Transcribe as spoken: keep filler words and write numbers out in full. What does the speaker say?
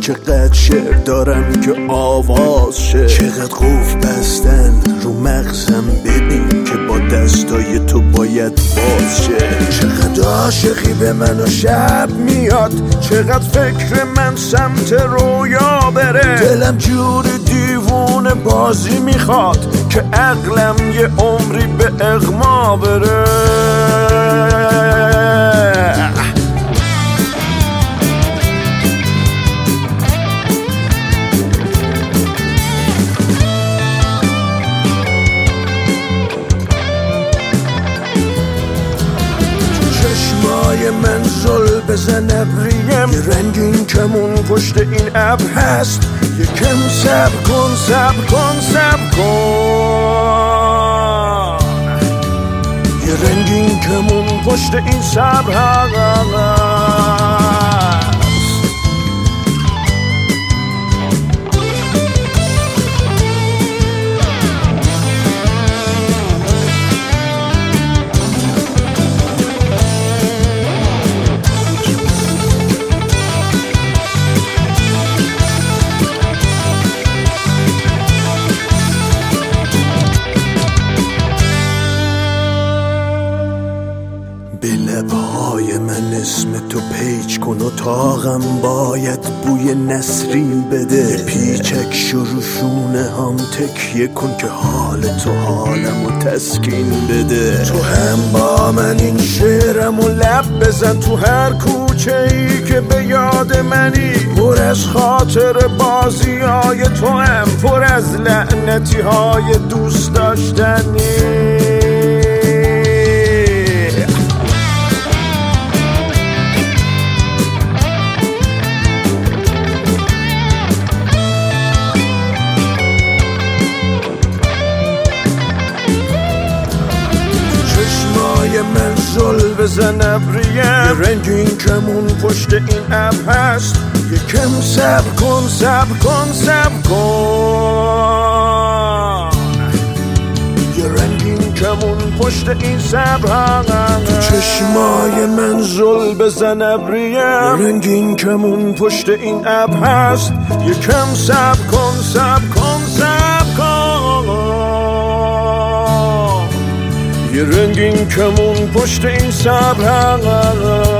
چقدر شعر دارم که آواز شه، چقدر قفل بستن رو مغزم ببین که با دستای تو باید باز شه. چقدر عاشقی به من و شب میاد، چقدر فکر من سمت رویا بره، دلم جور دیوونه بازی میخواد که عقلم یه عمری به اغما بره. چشمای من زل بزن ابریم، یه رنگین کمون پشت این ابر هست، یکم صبر کن صبر کن صبر کن، یه رنگین کمون پشت این صبر هست. به لبهای من اسم تو پیچ کن و تاغم باید بوی نسرین بده، پیچک شروع شونه هم تکیه کن که حال تو حالمو تسکین بده. تو هم با من این شعرمو لب بزن، تو هر کوچه ای که به یاد منی، پر از خاطر بازی های تو هم، پر از لعنتی های دوست داشتنی. من زل بزن ابریم، یه رنگین کمون پشت این ابر هست، یکم صبر کن صبر کن صبر کن، یه رنگین کمون پشت این صبر هست. تو چشمای من زل بزن ابریم، یه رنگین کمون پشت این ابر هست، یکم صبر کن صبر کن صبر کن، یه رنگین کمون پشت این صبر هست.